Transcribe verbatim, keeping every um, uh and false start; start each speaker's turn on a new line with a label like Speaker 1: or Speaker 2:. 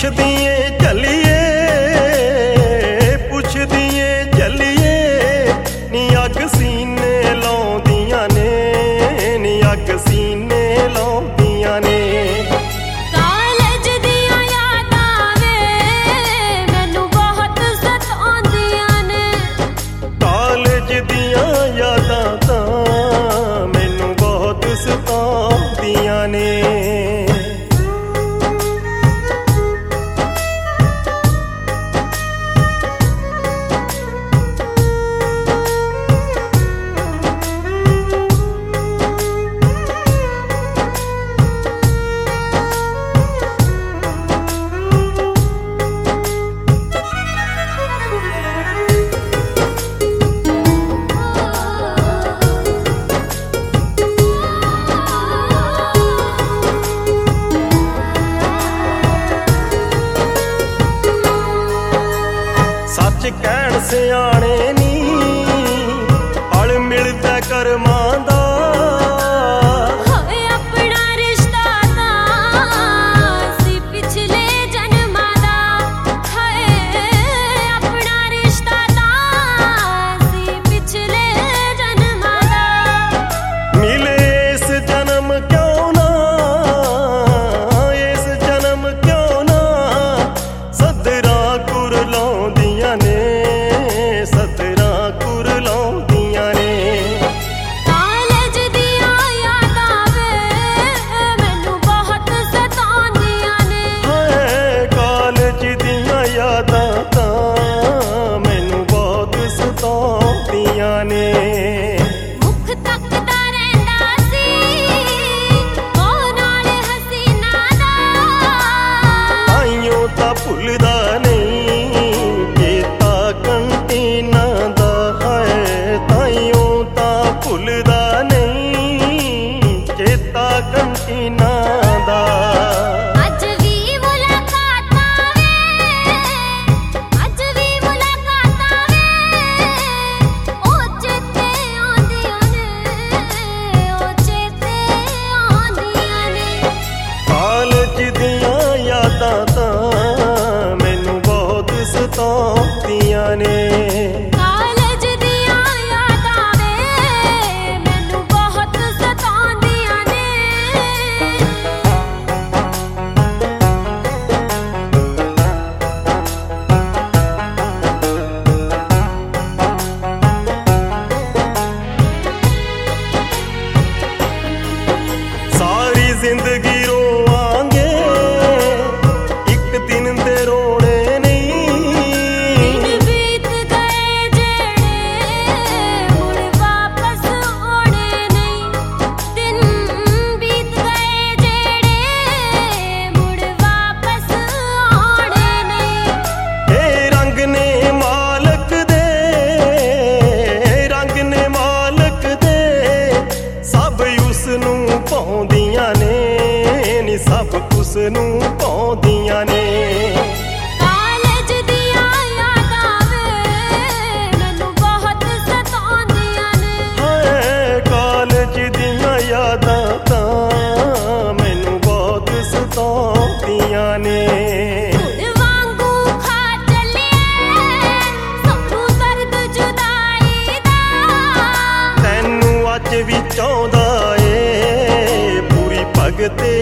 Speaker 1: पुछदी ए चलिए पुछदी ए चलिए नी अग सीने लाउंदियां ने नी अग सीने लाउंदियां ने
Speaker 2: कालेज दियां यादां वे मैनू बहुत सताउंदियां ने
Speaker 1: कालेज दियां यादां तां मैनू बहुत सताउंदियां ने सच कहण सियाणे नी हल मिलदा करमां दा
Speaker 2: होए अपना रिश्ता तां सी पिछले जन्मां दा हाए अपना रिश्ता तां सी पिछले जन्मां दा
Speaker 1: मिले इस जन्म क्यों ना इस जन्म क्यों ना सदरा कुर लाउंदियां ने सदरा कुर लाउंदियां ने
Speaker 2: कालेज दियां यादां वे मैनू बहुत सताउंदियां ने
Speaker 1: हाय कालेज दियां यादां तां मैनू बहुत सताउंदियां ने
Speaker 2: मुख तकदा रहिंदा सी ओ नाल हसीना दा
Speaker 1: ताइयों तां भुलदा नहीं चेता कंटीना दा है ताइयों तां भुलदा नहीं चेता कंटीना दा
Speaker 2: अज भी मुलाकातां वे अज भी मुलाकातां वे ओ चेते आउंदियां ने ओ चेते आउंदियां ने
Speaker 1: कालेज दियां यादां तां मैनू बहुत सताउंदियां ने
Speaker 2: कालेज दियां यादां वे मैनू बहुत सताउंदियां ने
Speaker 1: सारी जिंदगी रोवांगे एक दिन दे रोने नहीं
Speaker 2: दिन बीत गए जेड़े मुड़ वापस आने नहीं दिन बीत गए जेड़े मुड़ वापस आने नहीं
Speaker 1: ए रंग ने मालक दे रंग ने मालक दे सब उस नूं पाउंदियां ने नी सब उस नूं पाउंदियां ने
Speaker 2: कालेज दियां यादां वे मैनू बहुत सताउंदियां ने
Speaker 1: हाय कालेज दियां यादां तां मैनू बहुत सताउंदियां ने
Speaker 2: हुण वांगू खा चलिए सानू दर्द जुदाई दा
Speaker 1: तैनू अज भी चाहुंदा ए पूरी भगते